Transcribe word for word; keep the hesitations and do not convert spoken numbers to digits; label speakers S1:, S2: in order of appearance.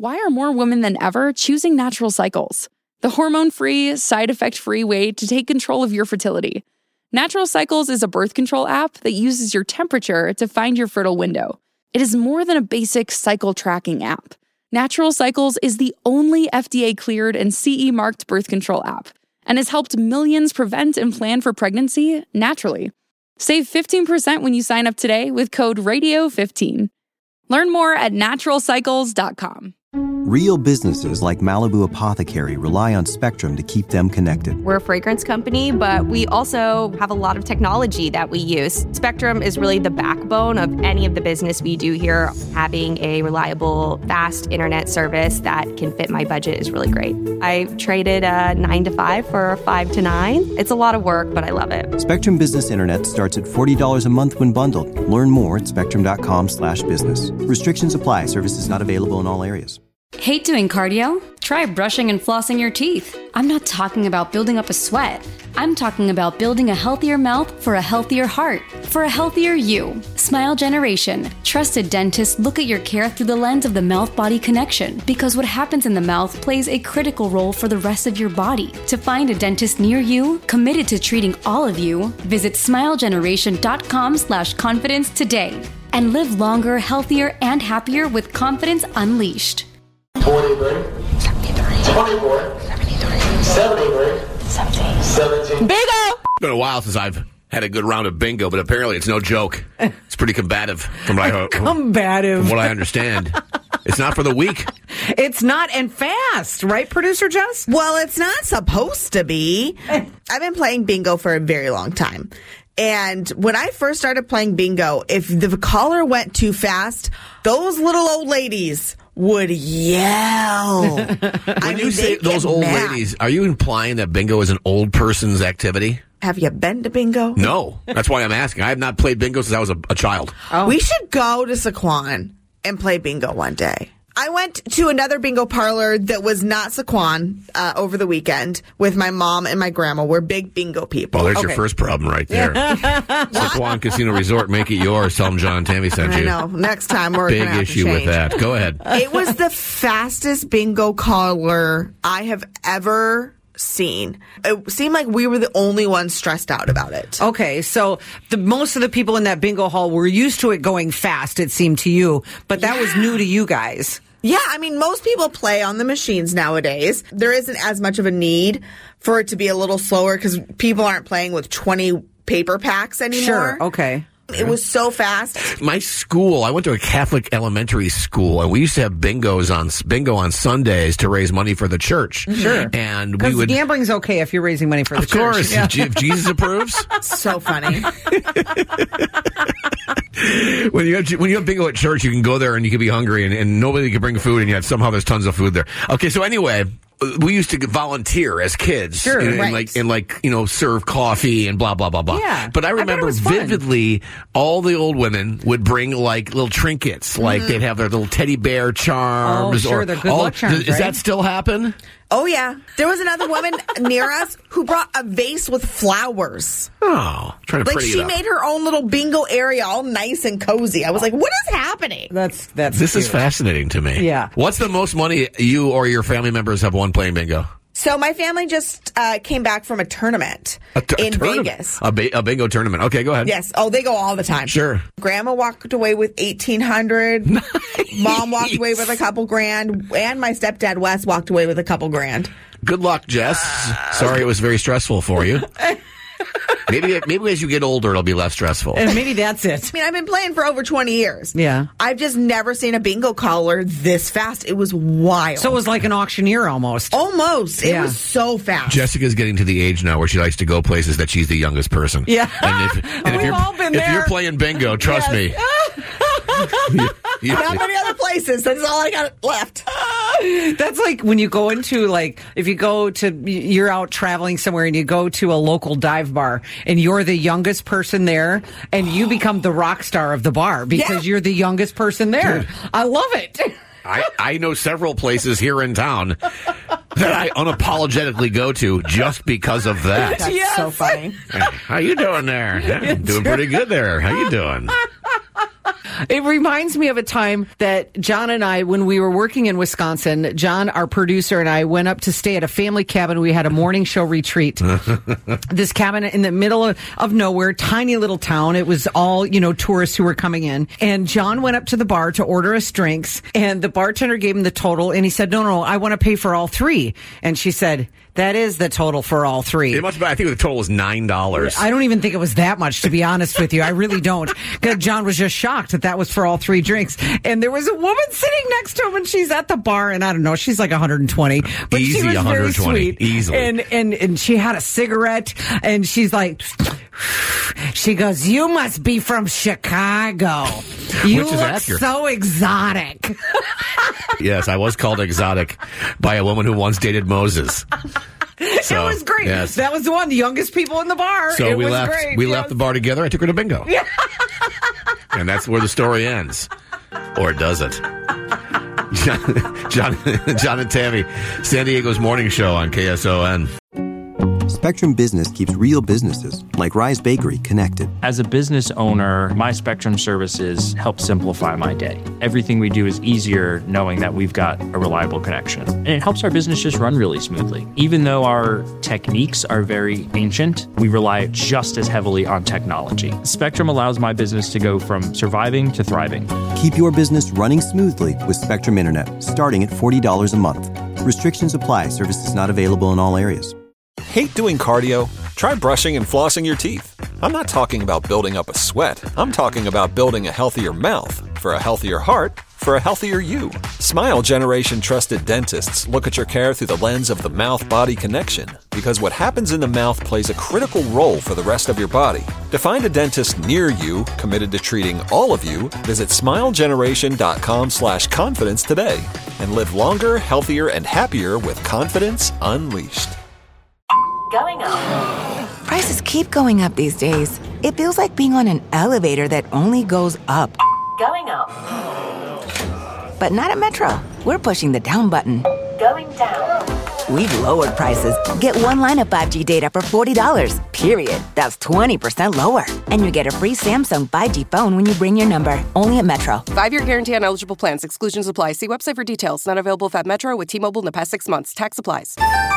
S1: why are more women than ever choosing Natural Cycles? The hormone-free, side-effect-free way to take control of your fertility. Natural Cycles is a birth control app that uses your temperature to find your fertile window. It is more than a basic cycle tracking app. Natural Cycles is the only F D A-cleared and C E-marked birth control app and has helped millions prevent and plan for pregnancy naturally. Save fifteen percent when you sign up today with code radio fifteen. Learn more at natural cycles dot com.
S2: Real businesses like Malibu Apothecary rely on Spectrum to keep them connected.
S3: We're a fragrance company, but we also have a lot of technology that we use. Spectrum is really the backbone of any of the business we do here. Having a reliable, fast internet service that can fit my budget is really great. I traded a nine to five for a five to nine. It's a lot of work, but I love it.
S2: Spectrum Business Internet starts at forty dollars a month when bundled. Learn more at spectrum.com slash business. Restrictions apply. Services not available in all areas.
S4: Hate doing cardio? Try brushing and flossing your teeth. I'm not talking about building up a sweat. I'm talking about building a healthier mouth for a healthier heart, for a healthier you. Smile Generation. Trusted dentists look at your care through the lens of the mouth-body connection, because what happens in the mouth plays a critical role for the rest of your body. To find a dentist near you, committed to treating all of you, visit smilegeneration.com slash confidence today. And live longer, healthier, and happier with confidence unleashed.
S5: twenty-three, seventy-three, twenty-four, seventy-three, seventy-three, seventeen, seventeen.
S6: Bingo!
S7: It's been a while since I've had a good round of bingo, but apparently it's no joke. It's pretty combative from what I,
S6: combative.
S7: From what I understand. It's not for the weak.
S6: It's not, and fast, right, Producer Jess?
S8: Well, it's not supposed to be. I've been playing bingo for a very long time. And when I first started playing bingo, if the caller went too fast, those little old ladies would yell.
S7: When
S8: I
S7: you
S8: mean,
S7: say those old
S8: mad.
S7: ladies, are you implying that bingo is an old person's activity?
S8: Have you been to bingo?
S7: No. That's why I'm asking. I have not played bingo since I was a, a child.
S8: Oh. We should go to Saquon and play bingo one day. I went to another bingo parlor that was not Saquon uh, over the weekend with my mom and my grandma. We're big bingo people.
S7: Well, there's
S8: okay.
S7: your first problem right there. Saquon Casino Resort, make it yours. Tell them John and Tammy sent you.
S8: I know. Next time we're
S7: big
S8: gonna have
S7: issue
S8: to
S7: with
S8: change.
S7: that. Go ahead.
S8: It was the fastest bingo caller I have ever seen. It seemed like we were the only ones stressed out about it.
S6: Okay, so the most of the people in that bingo hall were used to it going fast, it seemed to you, but that yeah. was new to you guys.
S8: Yeah, I mean, most people play on the machines nowadays. There isn't as much of a need for it to be a little slower because people aren't playing with twenty paper packs anymore.
S6: Sure, okay.
S8: It was so fast.
S7: My school, I went to a Catholic elementary school, and we used to have bingos on bingo on Sundays to raise money for the church.
S6: Sure.
S7: And we would
S6: gambling's okay if you're raising money for the
S7: of
S6: church.
S7: Of course,
S6: yeah.
S7: if Jesus approves.
S8: So funny.
S7: When you have when you have bingo at church, you can go there and you can be hungry, and, and nobody can bring food, and yet somehow there's tons of food there. Okay, so anyway, we used to volunteer as kids,
S6: sure,
S7: and,
S6: right.
S7: and like and like you know serve coffee and blah blah blah blah.
S6: Yeah,
S7: but I remember
S6: I
S7: vividly, all the old women would bring like little trinkets, like mm. they'd have their little teddy bear charms.
S6: Oh, sure,
S7: or
S6: they're good
S7: all,
S6: luck charms.
S7: Does,
S6: right?
S7: does that still happen?
S8: Oh, yeah. There was another woman near us who brought a vase with flowers.
S7: Oh, trying to
S8: like
S7: pretty
S8: she
S7: it up.
S8: made her own little bingo area all nice and cozy. I was like, what is happening?
S6: That's that's
S7: This
S6: cute.
S7: is fascinating to me.
S6: Yeah.
S7: What's the most money you or your family members have won playing bingo?
S8: So my family just uh, came back from a tournament
S7: A t- a
S8: in
S7: tournament?
S8: Vegas.
S7: A, ba- a bingo tournament. Okay, go ahead.
S8: Yes. Oh, they go all the time.
S7: Sure.
S8: Grandma walked away with eighteen hundred. Nice. Mom walked away with a couple grand, and my stepdad Wes walked away with a couple grand.
S7: Good luck, Jess. Sorry it was very stressful for you. Maybe maybe as you get older, it'll be less stressful.
S6: And maybe that's it.
S8: I mean, I've been playing for over twenty years.
S6: Yeah.
S8: I've just never seen a bingo caller this fast. It was wild.
S6: So it was like an auctioneer almost.
S8: Almost. It
S6: Yeah.
S8: was so fast.
S7: Jessica's getting to the age now where she likes to go places that she's the youngest person.
S6: Yeah.
S7: And if, and if
S6: We've
S7: you're
S6: all been
S7: if
S6: there.
S7: you're playing bingo, trust
S6: Yes.
S7: me. you, you,
S8: Not many other places. That's all I got left.
S6: That's like when you go into, like, if you go to, you're out traveling somewhere and you go to a local dive bar and you're the youngest person there and you become the rock star of the bar because
S8: Yeah.
S6: you're the youngest person there.
S7: Dude.
S6: I love it.
S7: I, I know several places here in town that I unapologetically go to just because of that.
S8: That's
S6: Yes.
S8: so funny.
S7: How you doing there? Yeah, I'm doing pretty good there. How you doing?
S6: It reminds me of a time that John and I, when we were working in Wisconsin, John, our producer, and I went up to stay at a family cabin. We had a morning show retreat. This cabin in the middle of, of nowhere, tiny little town. It was all, you know, tourists who were coming in. And John went up to the bar to order us drinks, and the bartender gave him the total, and he said, no, no, I want to pay for all three. And she said, that is the total for all three.
S7: It must be, I think the total was nine dollars.
S6: I don't even think it was that much, to be honest with you. I really don't. Because John was just shocked that that was for all three drinks. And there was a woman sitting next to him, and she's at the bar, and I don't know, she's like one hundred twenty. But
S7: Easy,
S6: she was
S7: one hundred twenty.
S6: very sweet.
S7: Easily.
S6: And, and, and she had a cigarette, and she's like, she goes, you must be from Chicago. You
S7: Which is
S6: look
S7: accurate.
S6: so exotic.
S7: Yes, I was called exotic by a woman who once dated Moses. So,
S6: it was great.
S7: Yes.
S6: That was the one, the youngest people in the bar.
S7: So
S6: it
S7: we
S6: was
S7: left.
S6: great.
S7: We
S6: yes.
S7: left the bar together. I took her to bingo.
S6: Yeah.
S7: And that's where the story ends, or does it? John, John, John and Tammy, San Diego's morning show on K S O N.
S2: Spectrum Business keeps real businesses, like Rise Bakery, connected.
S9: As a business owner, my Spectrum services help simplify my day. Everything we do is easier knowing that we've got a reliable connection. And it helps our business just run really smoothly. Even though our techniques are very ancient, we rely just as heavily on technology. Spectrum allows my business to go from surviving to thriving.
S2: Keep your business running smoothly with Spectrum Internet, starting at forty dollars a month. Restrictions apply. Services not available in all areas.
S10: Hate doing cardio? Try brushing and flossing your teeth. I'm not talking about building up a sweat. I'm talking about building a healthier mouth for a healthier heart for a healthier you. Smile Generation trusted dentists look at your care through the lens of the mouth-body connection, because what happens in the mouth plays a critical role for the rest of your body. To find a dentist near you committed to treating all of you, visit smilegeneration.com slash confidence today and live longer, healthier, and happier with confidence unleashed.
S11: Going up. Prices keep going up these days. It feels like being on an elevator that only goes up. Going up. But not at Metro. We're pushing the down button. Going down. We've lowered prices. Get one line of five G data for forty dollars. Period. That's twenty percent lower. And you get a free Samsung five G phone when you bring your number. Only at Metro.
S12: Five-year guarantee on eligible plans. Exclusions apply. See website for details. Not available at Metro with T-Mobile in the past six months. Tax applies.